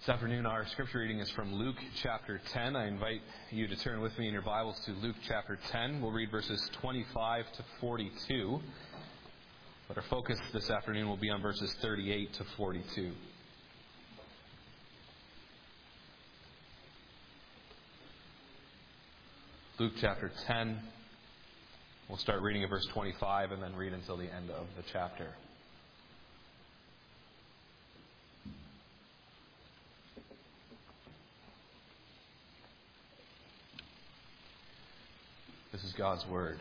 This afternoon, our scripture reading is from Luke chapter 10. I invite you to turn with me in your Bibles to Luke chapter 10. We'll read verses 25 to 42. But our focus this afternoon will be on verses 38 to 42. Luke chapter 10. We'll start reading at verse 25 and then read until the end of the chapter. This is God's word.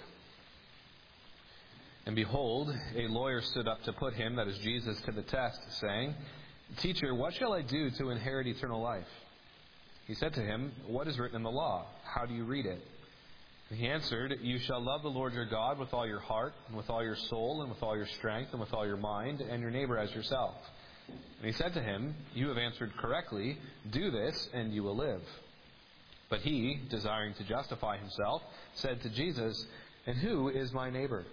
And behold, a lawyer stood up to put him, that is Jesus, to the test, saying, Teacher, what shall I do to inherit eternal life? He said to him, What is written in the law? How do you read it? And he answered, You shall love the Lord your God with all your heart, and with all your soul, and with all your strength, and with all your mind, and your neighbor as yourself. And he said to him, You have answered correctly. Do this, and you will live. But he, desiring to justify himself, said to Jesus, And who is my neighbor?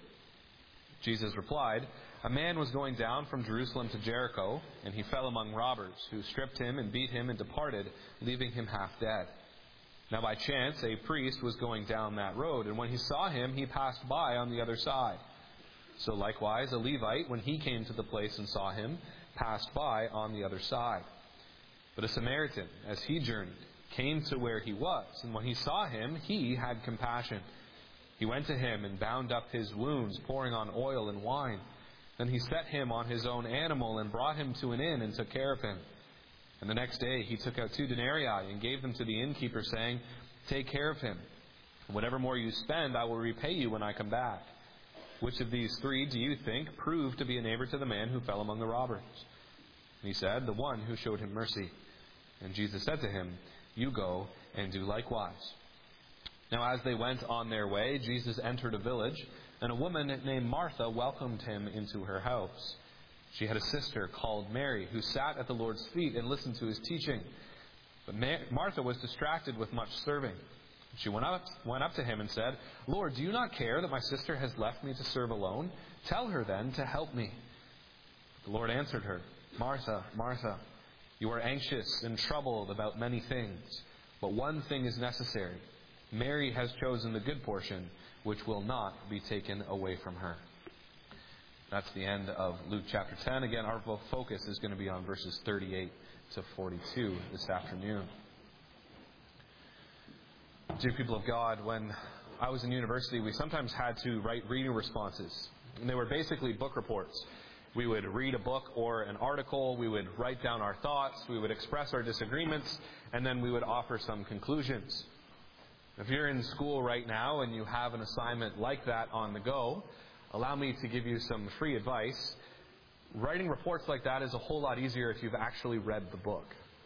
Jesus replied, A man was going down from Jerusalem to Jericho, and he fell among robbers, who stripped him and beat him and departed, leaving him half dead. Now by chance a priest was going down that road, and when he saw him, he passed by on the other side. So likewise a Levite, when he came to the place and saw him, passed by on the other side. But a Samaritan, as he journeyed, came to where he was, and when he saw him, he had compassion. He went to him and bound up his wounds, pouring on oil and wine. Then he set him on his own animal and brought him to an inn and took care of him. And the next day he took out 2 denarii and gave them to the innkeeper, saying, Take care of him. Whatever more you spend, I will repay you when I come back. Which of these 3 do you think proved to be a neighbor to the man who fell among the robbers? And he said, The one who showed him mercy. And Jesus said to him, You go and do likewise. Now as they went on their way, Jesus entered a village, and a woman named Martha welcomed him into her house. She had a sister called Mary, who sat at the Lord's feet and listened to his teaching. But Martha was distracted with much serving. She went up to him and said, Lord, do you not care that my sister has left me to serve alone? Tell her then to help me. The Lord answered her, Martha, Martha, you are anxious and troubled about many things, but one thing is necessary. Mary has chosen the good portion, which will not be taken away from her. That's the end of Luke chapter 10. Again, our focus is going to be on verses 38 to 42 this afternoon. Dear people of God, when I was in university, we sometimes had to write reading responses. And they were basically book reports. We would read a book or an article, we would write down our thoughts, we would express our disagreements, and then we would offer some conclusions. If you're in school right now and you have an assignment like that on the go, allow me to give you some free advice. Writing reports like that is a whole lot easier if you've actually read the book.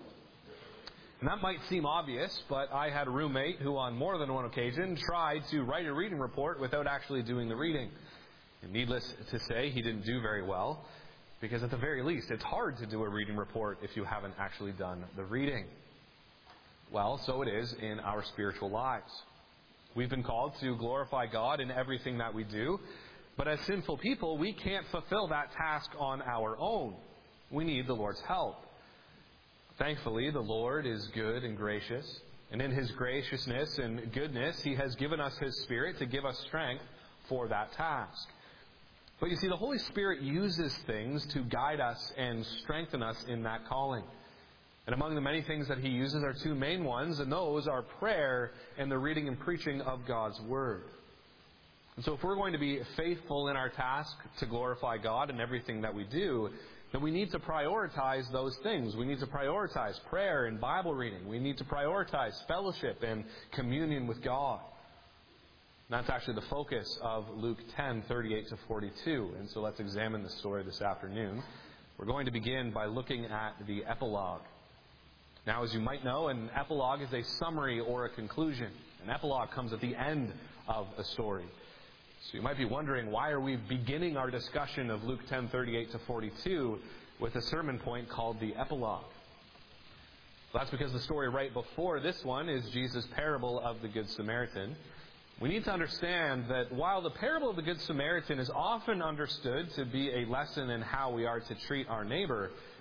And that might seem obvious, but I had a roommate who on more than one occasion tried to write a reading report without actually doing the reading. And needless to say, he didn't do very well, because at the very least, it's hard to do a reading report if you haven't actually done the reading. Well, so it is in our spiritual lives. We've been called to glorify God in everything that we do, but as sinful people, we can't fulfill that task on our own. We need the Lord's help. Thankfully, the Lord is good and gracious, and in His graciousness and goodness, He has given us His Spirit to give us strength for that task. But you see, the Holy Spirit uses things to guide us and strengthen us in that calling. And among the many things that He uses are 2 main ones, and those are prayer and the reading and preaching of God's Word. And so if we're going to be faithful in our task to glorify God in everything that we do, then we need to prioritize those things. We need to prioritize prayer and Bible reading. We need to prioritize fellowship and communion with God. And that's actually the focus of Luke 10, 38 to 42. And so let's examine the story this afternoon. We're going to begin by looking at the epilogue. Now, as you might know, an epilogue is a summary or a conclusion. An epilogue comes at the end of a story. So you might be wondering, why are we beginning our discussion of Luke 10, 38 to 42 with a sermon point called the epilogue? Well, that's because the story right before this one is Jesus' parable of the Good Samaritan. We need to understand that while the parable of the Good Samaritan is often understood to be a lesson in how we are to treat our neighbor,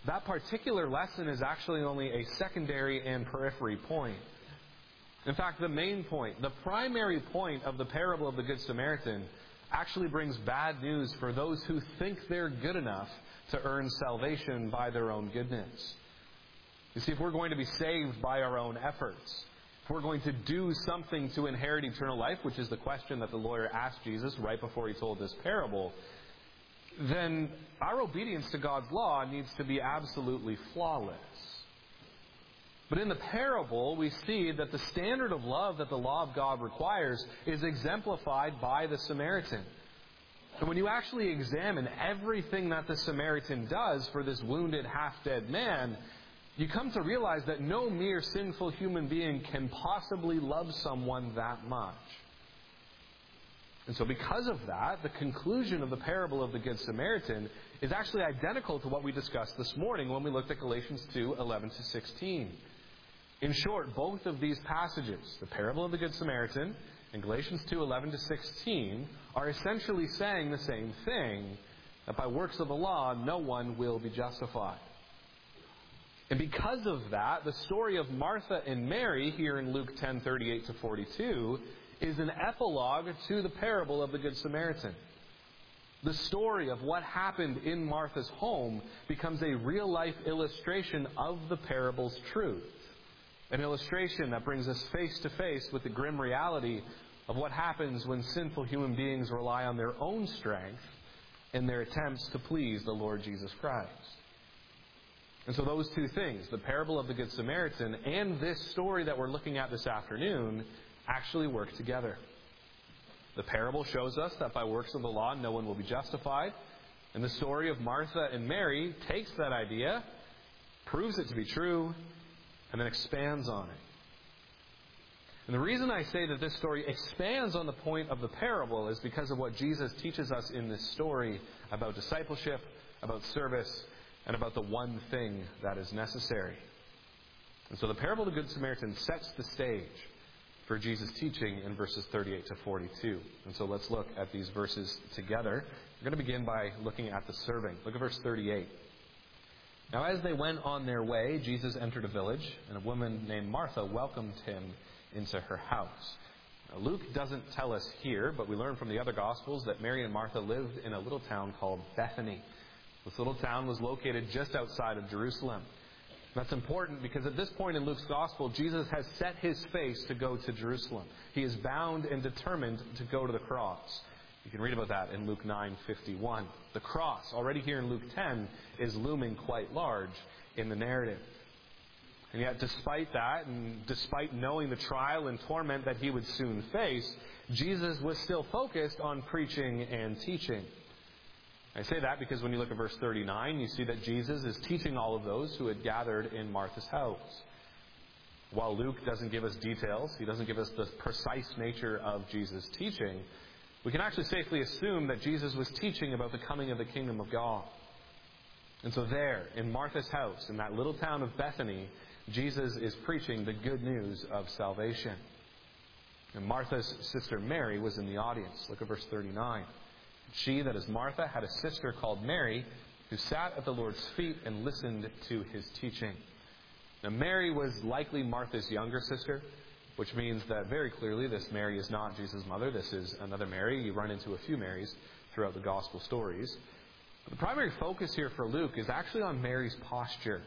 that particular lesson is actually only a secondary and periphery point. In fact, the main point, the primary point of the parable of the Good Samaritan actually brings bad news for those who think they're good enough to earn salvation by their own goodness. You see, if we're going to be saved by our own efforts, if we're going to do something to inherit eternal life, which is the question that the lawyer asked Jesus right before he told this parable, then our obedience to God's law needs to be absolutely flawless. But in the parable, we see that the standard of love that the law of God requires is exemplified by the Samaritan. And when you actually examine everything that the Samaritan does for this wounded, half-dead man, you come to realize that no mere sinful human being can possibly love someone that much. And so because of that, the conclusion of the parable of the Good Samaritan is actually identical to what we discussed this morning when we looked at Galatians 2:11-16. In short, both of these passages, the parable of the Good Samaritan and Galatians 2:11-16, are essentially saying the same thing, that by works of the law, no one will be justified. And because of that, the story of Martha and Mary here in Luke 10:38-42 is an epilogue to the parable of the Good Samaritan. The story of what happened in Martha's home becomes a real-life illustration of the parable's truth. An illustration that brings us face to face with the grim reality of what happens when sinful human beings rely on their own strength in their attempts to please the Lord Jesus Christ. And so those two things, the parable of the Good Samaritan and this story that we're looking at this afternoon, actually work together. The parable shows us that by works of the law no one will be justified. And the story of Martha and Mary takes that idea, proves it to be true, and then expands on it. And the reason I say that this story expands on the point of the parable is because of what Jesus teaches us in this story about discipleship, about service, and about the one thing that is necessary. And so the parable of the Good Samaritan sets the stage for Jesus' teaching in verses 38-42. And so let's look at these verses together. We're going to begin by looking at the serving. Look at verse 38. Now as they went on their way, Jesus entered a village, and a woman named Martha welcomed him into her house. Now, Luke doesn't tell us here, but we learn from the other Gospels that Mary and Martha lived in a little town called Bethany. This little town was located just outside of Jerusalem. That's important because at this point in Luke's Gospel, Jesus has set his face to go to Jerusalem. He is bound and determined to go to the cross. You can read about that in Luke 9:51. The cross, already here in Luke 10, is looming quite large in the narrative. And yet, despite that, and despite knowing the trial and torment that he would soon face, Jesus was still focused on preaching and teaching. I say that because when you look at verse 39, you see that Jesus is teaching all of those who had gathered in Martha's house. While Luke doesn't give us details, he doesn't give us the precise nature of Jesus' teaching, we can actually safely assume that Jesus was teaching about the coming of the kingdom of God. And so there, in Martha's house, in that little town of Bethany, Jesus is preaching the good news of salvation. And Martha's sister Mary was in the audience. Look at verse 39. She, that is Martha, had a sister called Mary, who sat at the Lord's feet and listened to his teaching. Now, Mary was likely Martha's younger sister, which means that very clearly this Mary is not Jesus' mother. This is another Mary. You run into a few Marys throughout the gospel stories. But the primary focus here for Luke is actually on Mary's posture.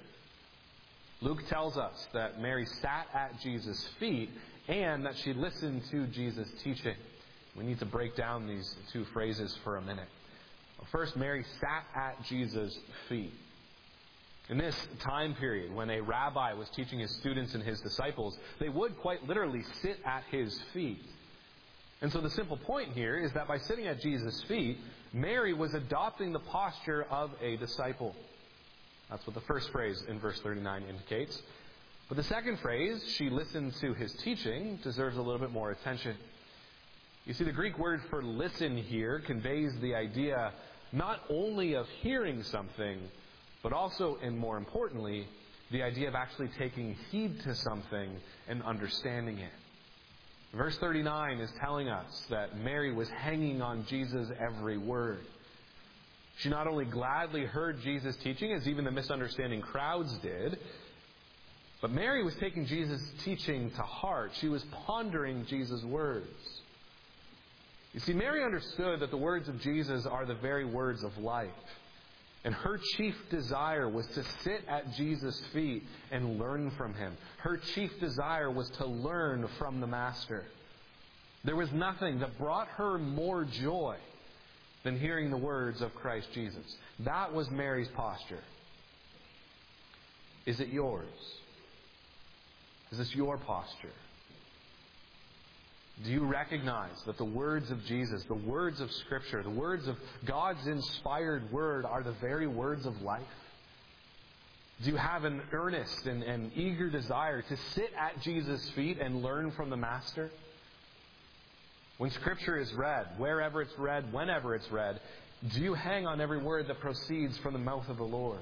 Luke tells us that Mary sat at Jesus' feet and that she listened to Jesus' teaching. We need to break down these two phrases for a minute. First, Mary sat at Jesus' feet. In this time period, when a rabbi was teaching his students and his disciples, they would quite literally sit at his feet. And so the simple point here is that by sitting at Jesus' feet, Mary was adopting the posture of a disciple. That's what the first phrase in verse 39 indicates. But the second phrase, she listened to his teaching, deserves a little bit more attention. You see, the Greek word for listen here conveys the idea not only of hearing something, but also, and more importantly, the idea of actually taking heed to something and understanding it. Verse 39 is telling us that Mary was hanging on Jesus' every word. She not only gladly heard Jesus' teaching, as even the misunderstanding crowds did, but Mary was taking Jesus' teaching to heart. She was pondering Jesus' words. You see, Mary understood that the words of Jesus are the very words of life. And her chief desire was to sit at Jesus' feet and learn from Him. Her chief desire was to learn from the Master. There was nothing that brought her more joy than hearing the words of Christ Jesus. That was Mary's posture. Is it yours? Is this your posture? Do you recognize that the words of Jesus, the words of Scripture, the words of God's inspired Word are the very words of life? Do you have an earnest and eager desire to sit at Jesus' feet and learn from the Master? When Scripture is read, wherever it's read, whenever it's read, do you hang on every word that proceeds from the mouth of the Lord?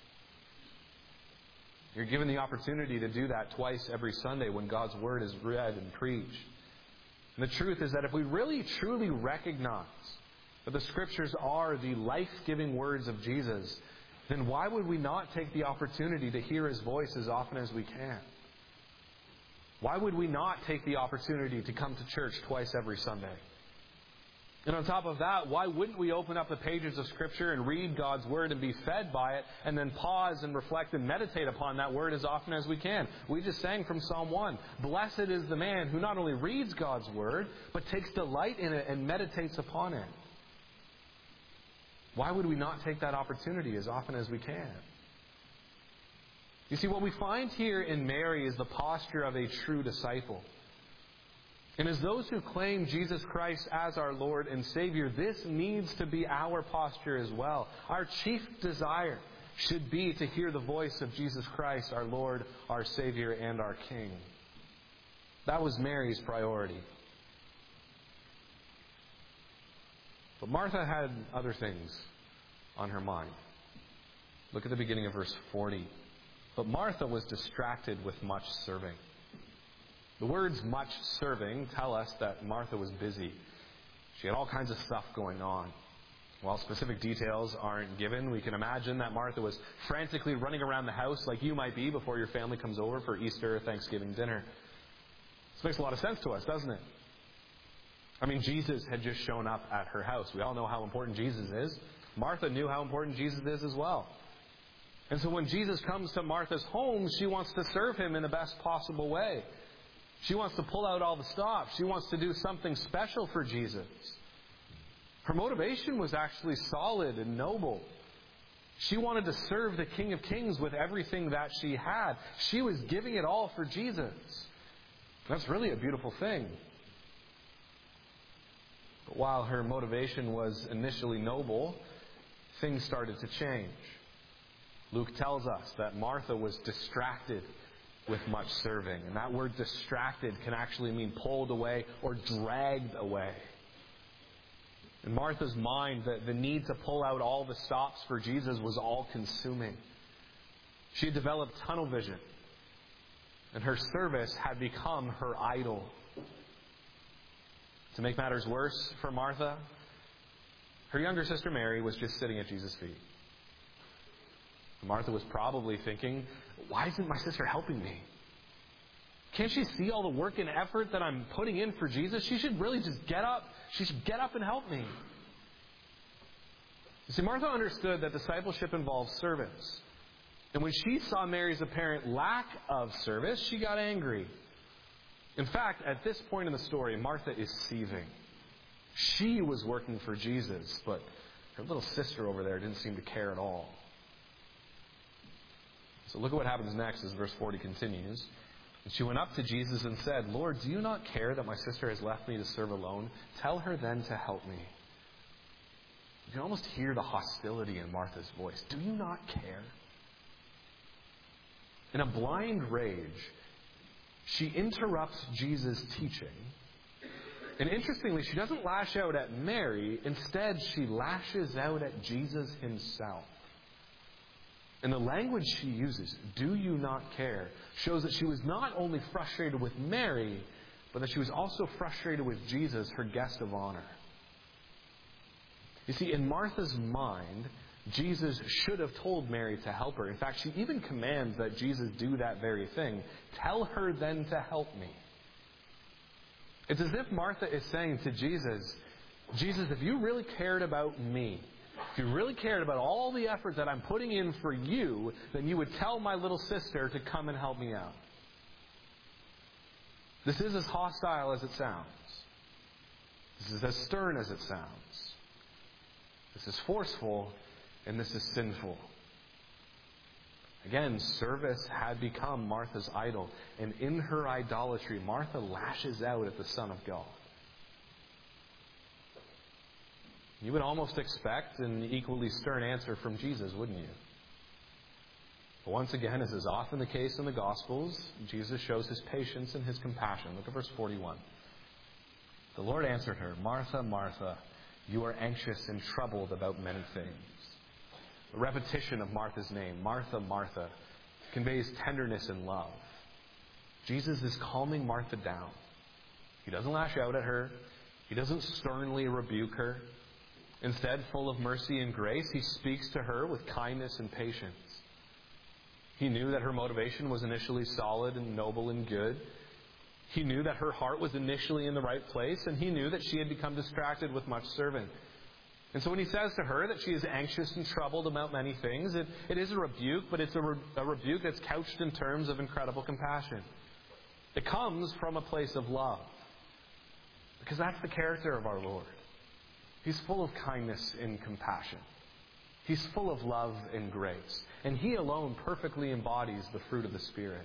You're given the opportunity to do that twice every Sunday when God's Word is read and preached. And the truth is that if we really truly recognize that the Scriptures are the life-giving words of Jesus, then why would we not take the opportunity to hear His voice as often as we can? Why would we not take the opportunity to come to church twice every Sunday? And on top of that, why wouldn't we open up the pages of Scripture and read God's Word and be fed by it, and then pause and reflect and meditate upon that Word as often as we can? We just sang from Psalm 1, "Blessed is the man who not only reads God's Word, but takes delight in it and meditates upon it." Why would we not take that opportunity as often as we can? You see, what we find here in Mary is the posture of a true disciple. And as those who claim Jesus Christ as our Lord and Savior, this needs to be our posture as well. Our chief desire should be to hear the voice of Jesus Christ, our Lord, our Savior, and our King. That was Mary's priority. But Martha had other things on her mind. Look at the beginning of verse 40. But Martha was distracted with much serving. The words much serving tell us that Martha was busy. She had all kinds of stuff going on. While specific details aren't given, we can imagine that Martha was frantically running around the house like you might be before your family comes over for Easter or Thanksgiving dinner. This makes a lot of sense to us, doesn't it? I mean, Jesus had just shown up at her house. We all know how important Jesus is. Martha knew how important Jesus is as well. And so when Jesus comes to Martha's home, she wants to serve Him in the best possible way. She wants to pull out all the stops. She wants to do something special for Jesus. Her motivation was actually solid and noble. She wanted to serve the King of Kings with everything that she had. She was giving it all for Jesus. That's really a beautiful thing. But while her motivation was initially noble, things started to change. Luke tells us that Martha was distracted with much serving. And that word distracted can actually mean pulled away or dragged away. In Martha's mind, the need to pull out all the stops for Jesus was all-consuming. She had developed tunnel vision. And her service had become her idol. To make matters worse for Martha, her younger sister Mary was just sitting at Jesus' feet. Martha was probably thinking, why isn't my sister helping me? Can't she see all the work and effort that I'm putting in for Jesus? She should really just get up. She should get up and help me. You see, Martha understood that discipleship involves service. And when she saw Mary's apparent lack of service, she got angry. In fact, at this point in the story, Martha is seething. She was working for Jesus, but her little sister over there didn't seem to care at all. So look at what happens next as verse 40 continues. And she went up to Jesus and said, "Lord, do you not care that my sister has left me to serve alone? Tell her then to help me." You can almost hear the hostility in Martha's voice. Do you not care? In a blind rage, she interrupts Jesus' teaching. And interestingly, she doesn't lash out at Mary. Instead, she lashes out at Jesus Himself. And the language she uses, "do you not care," shows that she was not only frustrated with Mary, but that she was also frustrated with Jesus, her guest of honor. You see, in Martha's mind, Jesus should have told Mary to help her. In fact, she even commands that Jesus do that very thing. Tell her then to help me. It's as if Martha is saying to Jesus, Jesus, if you really cared about me, if you really cared about all the effort that I'm putting in for you, then you would tell my little sister to come and help me out. This is as hostile as it sounds. This is as stern as it sounds. This is forceful, and this is sinful. Again, service had become Martha's idol, and in her idolatry, Martha lashes out at the Son of God. You would almost expect an equally stern answer from Jesus, wouldn't you? But once again, as is often the case in the Gospels, Jesus shows his patience and his compassion. Look at verse 41. The Lord answered her, Martha, Martha, you are anxious and troubled about many things. A repetition of Martha's name, Martha, Martha, conveys tenderness and love. Jesus is calming Martha down. He doesn't lash out at her. He doesn't sternly rebuke her. Instead, full of mercy and grace, he speaks to her with kindness and patience. He knew that her motivation was initially solid and noble and good. He knew that her heart was initially in the right place, and he knew that she had become distracted with much serving. And so when he says to her that she is anxious and troubled about many things, it is a rebuke, but it's a rebuke that's couched in terms of incredible compassion. It comes from a place of love, because that's the character of our Lord. He's full of kindness and compassion. He's full of love and grace. And he alone perfectly embodies the fruit of the Spirit.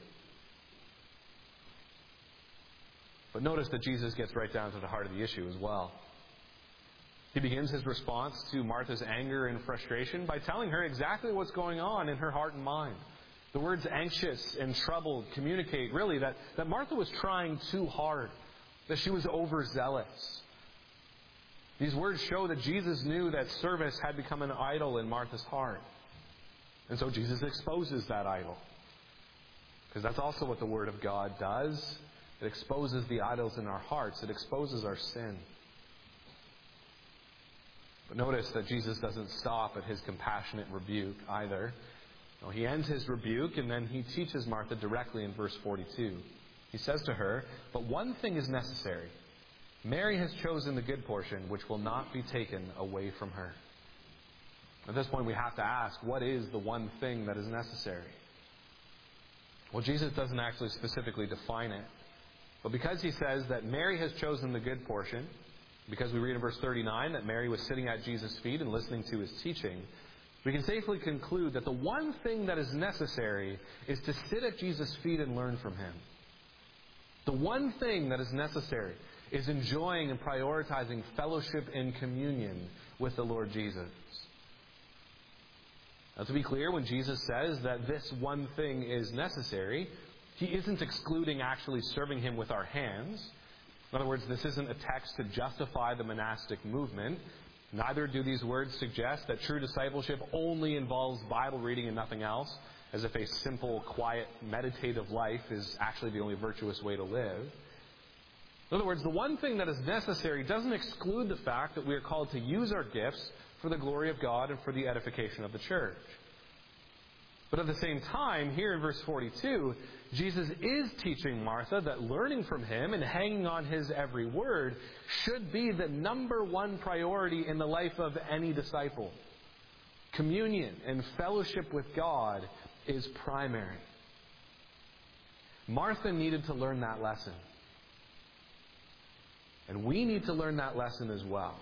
But notice that Jesus gets right down to the heart of the issue as well. He begins his response to Martha's anger and frustration by telling her exactly what's going on in her heart and mind. The words anxious and troubled communicate really that Martha was trying too hard, that she was overzealous. These words show that Jesus knew that service had become an idol in Martha's heart. And so Jesus exposes that idol. Because that's also what the Word of God does. It exposes the idols in our hearts. It exposes our sin. But notice that Jesus doesn't stop at his compassionate rebuke either. No, he ends his rebuke and then he teaches Martha directly in verse 42. He says to her, "But one thing is necessary. Mary has chosen the good portion, which will not be taken away from her." At this point, we have to ask, what is the one thing that is necessary? Well, Jesus doesn't actually specifically define it. But because he says that Mary has chosen the good portion, because we read in verse 39 that Mary was sitting at Jesus' feet and listening to his teaching, we can safely conclude that the one thing that is necessary is to sit at Jesus' feet and learn from him. The one thing that is necessary is enjoying and prioritizing fellowship and communion with the Lord Jesus. Now, to be clear, when Jesus says that this one thing is necessary, he isn't excluding actually serving him with our hands. In other words, this isn't a text to justify the monastic movement. Neither do these words suggest that true discipleship only involves Bible reading and nothing else, as if a simple, quiet, meditative life is actually the only virtuous way to live. In other words, the one thing that is necessary doesn't exclude the fact that we are called to use our gifts for the glory of God and for the edification of the church. But at the same time, here in verse 42, Jesus is teaching Martha that learning from him and hanging on his every word should be the number one priority in the life of any disciple. Communion and fellowship with God is primary. Martha needed to learn that lesson. And we need to learn that lesson as well.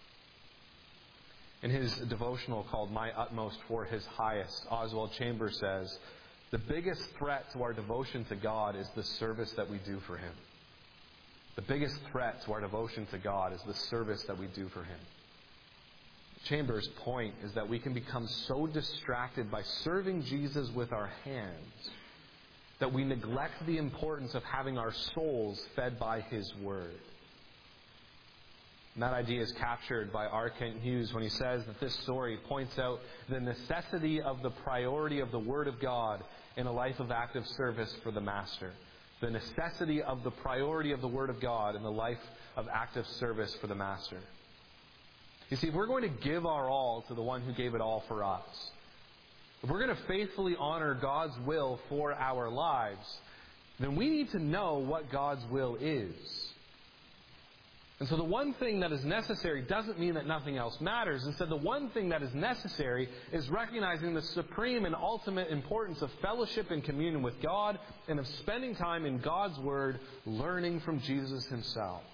In his devotional called My Utmost for His Highest, Oswald Chambers says, "The biggest threat to our devotion to God is the service that we do for him." The biggest threat to our devotion to God is the service that we do for him. Chambers' point is that we can become so distracted by serving Jesus with our hands that we neglect the importance of having our souls fed by his word. And that idea is captured by R. Kent Hughes when he says that this story points out the necessity of the priority of the Word of God in a life of active service for the Master. The necessity of the priority of the Word of God in the life of active service for the Master. You see, if we're going to give our all to the one who gave it all for us, if we're going to faithfully honor God's will for our lives, then we need to know what God's will is. And so the one thing that is necessary doesn't mean that nothing else matters. Instead, the one thing that is necessary is recognizing the supreme and ultimate importance of fellowship and communion with God and of spending time in God's Word, learning from Jesus Himself.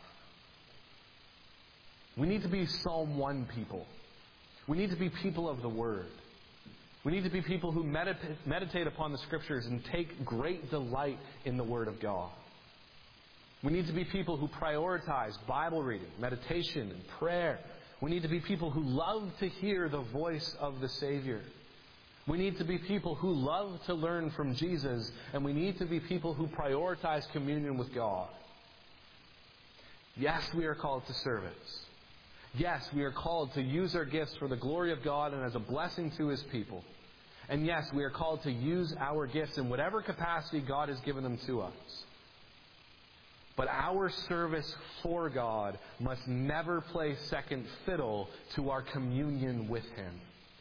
We need to be Psalm 1 people. We need to be people of the Word. We need to be people who meditate upon the Scriptures and take great delight in the Word of God. We need to be people who prioritize Bible reading, meditation, and prayer. We need to be people who love to hear the voice of the Savior. We need to be people who love to learn from Jesus, and we need to be people who prioritize communion with God. Yes, we are called to service. Yes, we are called to use our gifts for the glory of God and as a blessing to His people. And yes, we are called to use our gifts in whatever capacity God has given them to us. But our service for God must never play second fiddle to our communion with Him.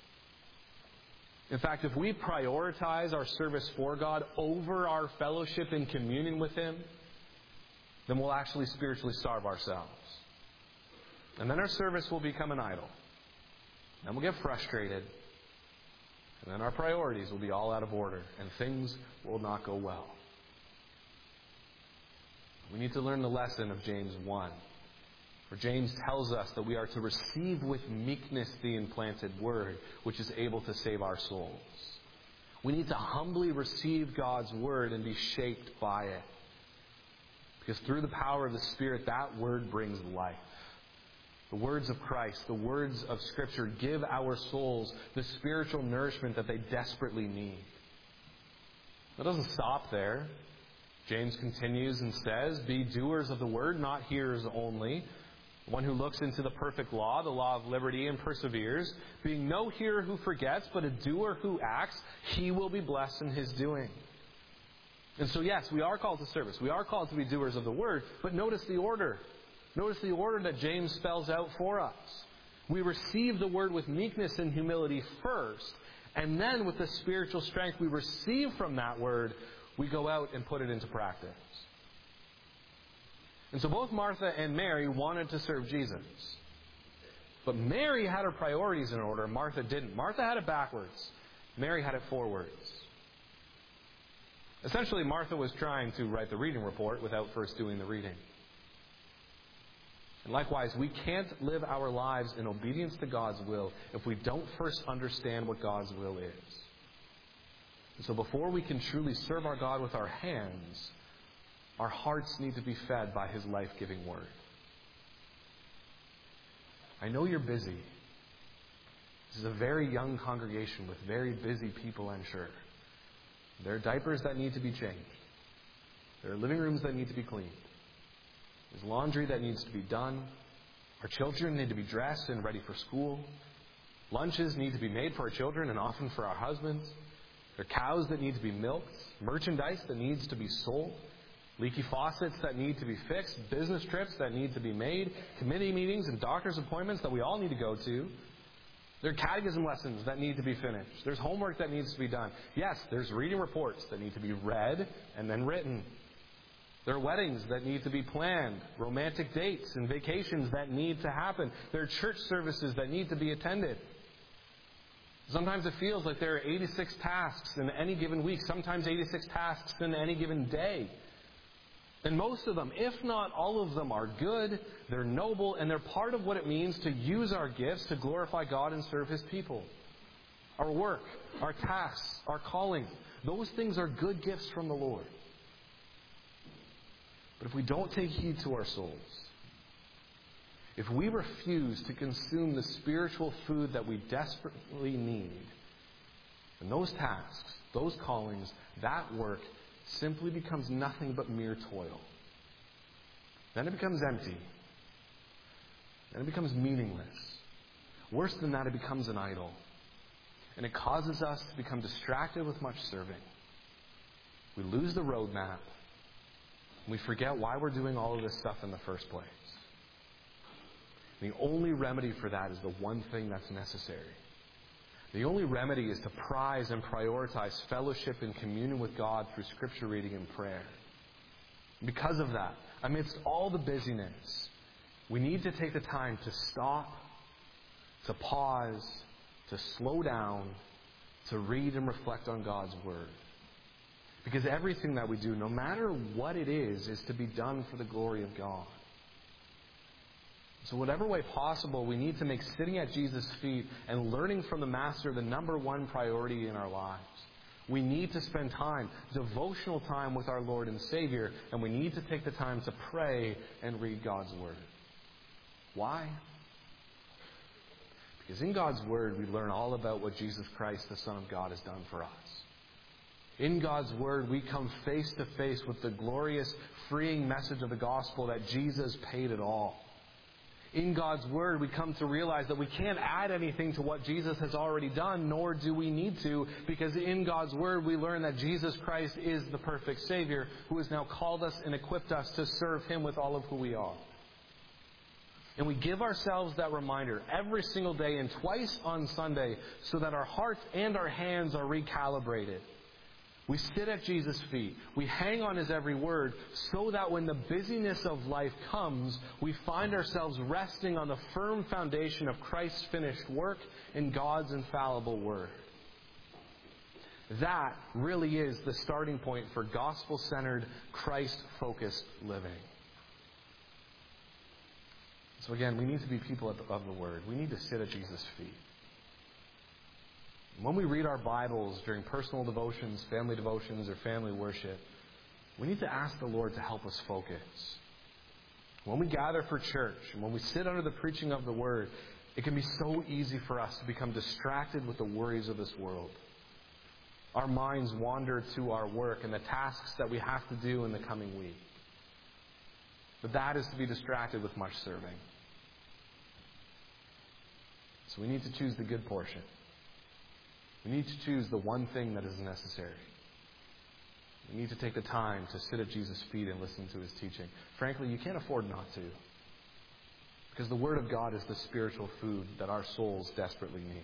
In fact, if we prioritize our service for God over our fellowship and communion with Him, then we'll actually spiritually starve ourselves. And then our service will become an idol. Then we'll get frustrated. And then our priorities will be all out of order. And things will not go well. We need to learn the lesson of James 1, where James tells us that we are to receive with meekness the implanted word, which is able to save our souls. We need to humbly receive God's word and be shaped by it. Because through the power of the Spirit, that word brings life. The words of Christ, the words of Scripture give our souls the spiritual nourishment that they desperately need. It doesn't stop there. James continues and says, "Be doers of the word, not hearers only. One who looks into the perfect law, the law of liberty, and perseveres, being no hearer who forgets, but a doer who acts, he will be blessed in his doing." And so yes, we are called to service. We are called to be doers of the word, but notice the order. Notice the order that James spells out for us. We receive the word with meekness and humility first, and then with the spiritual strength we receive from that word, we go out and put it into practice. And so both Martha and Mary wanted to serve Jesus. But Mary had her priorities in order, Martha didn't. Martha had it backwards. Mary had it forwards. Essentially, Martha was trying to write the reading report without first doing the reading. And likewise, we can't live our lives in obedience to God's will if we don't first understand what God's will is. And so before we can truly serve our God with our hands, our hearts need to be fed by His life-giving word. I know you're busy. This is a very young congregation with very busy people, I'm sure. There are diapers that need to be changed. There are living rooms that need to be cleaned. There's laundry that needs to be done. Our children need to be dressed and ready for school. Lunches need to be made for our children and often for our husbands. There are cows that need to be milked. Merchandise that needs to be sold. Leaky faucets that need to be fixed. Business trips that need to be made. Committee meetings and doctor's appointments that we all need to go to. There are catechism lessons that need to be finished. There's homework that needs to be done. Yes, there's reading reports that need to be read and then written. There are weddings that need to be planned, romantic dates and vacations that need to happen. There are church services that need to be attended. Sometimes it feels like there are 86 tasks in any given week, sometimes 86 tasks in any given day. And most of them, if not all of them, are good, they're noble, and they're part of what it means to use our gifts to glorify God and serve His people. Our work, our tasks, our calling, those things are good gifts from the Lord. But if we don't take heed to our souls, if we refuse to consume the spiritual food that we desperately need, then those tasks, those callings, that work simply becomes nothing but mere toil. Then it becomes empty. Then it becomes meaningless. Worse than that, it becomes an idol. And it causes us to become distracted with much serving. We lose the roadmap. We forget why we're doing all of this stuff in the first place. The only remedy for that is the one thing that's necessary. The only remedy is to prize and prioritize fellowship and communion with God through Scripture reading and prayer. Because of that, amidst all the busyness, we need to take the time to stop, to pause, to slow down, to read and reflect on God's Word. Because everything that we do, no matter what it is to be done for the glory of God. So whatever way possible, we need to make sitting at Jesus' feet and learning from the Master the number one priority in our lives. We need to spend time, devotional time with our Lord and Savior, and we need to take the time to pray and read God's Word. Why? Because in God's Word, we learn all about what Jesus Christ, the Son of God, has done for us. In God's Word, we come face to face with the glorious, freeing message of the gospel that Jesus paid it all. In God's Word, we come to realize that we can't add anything to what Jesus has already done, nor do we need to, because in God's Word, we learn that Jesus Christ is the perfect Savior who has now called us and equipped us to serve Him with all of who we are. And we give ourselves that reminder every single day and twice on Sunday so that our hearts and our hands are recalibrated. We sit at Jesus' feet. We hang on His every word so that when the busyness of life comes, we find ourselves resting on the firm foundation of Christ's finished work and God's infallible Word. That really is the starting point for gospel-centered, Christ-focused living. So again, we need to be people of the Word. We need to sit at Jesus' feet. When we read our Bibles during personal devotions, family devotions, or family worship, we need to ask the Lord to help us focus. When we gather for church, and when we sit under the preaching of the Word, it can be so easy for us to become distracted with the worries of this world. Our minds wander to our work and the tasks that we have to do in the coming week. But that is to be distracted with much serving. So we need to choose the good portion. We need to choose the one thing that is necessary. We need to take the time to sit at Jesus' feet and listen to His teaching. Frankly, you can't afford not to. Because the Word of God is the spiritual food that our souls desperately need.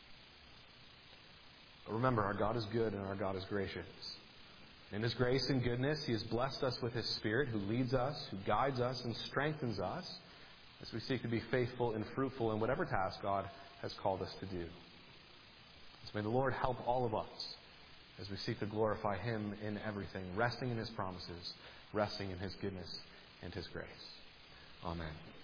But remember, our God is good and our God is gracious. In His grace and goodness, He has blessed us with His Spirit who leads us, who guides us, and strengthens us as we seek to be faithful and fruitful in whatever task God has called us to do. So may the Lord help all of us as we seek to glorify Him in everything, resting in His promises, resting in His goodness and His grace. Amen.